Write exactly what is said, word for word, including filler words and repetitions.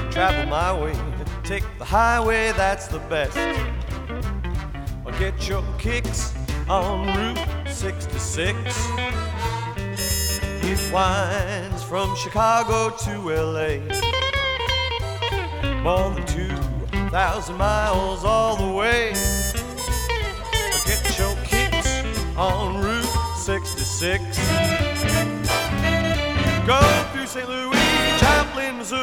travel my way, take the highway, that's the best. Or get your kicks on Route sixty-six. It winds from Chicago to L A, more than two thousand miles all the way. Or get your kicks on Route sixty-six. You go through Saint Louis,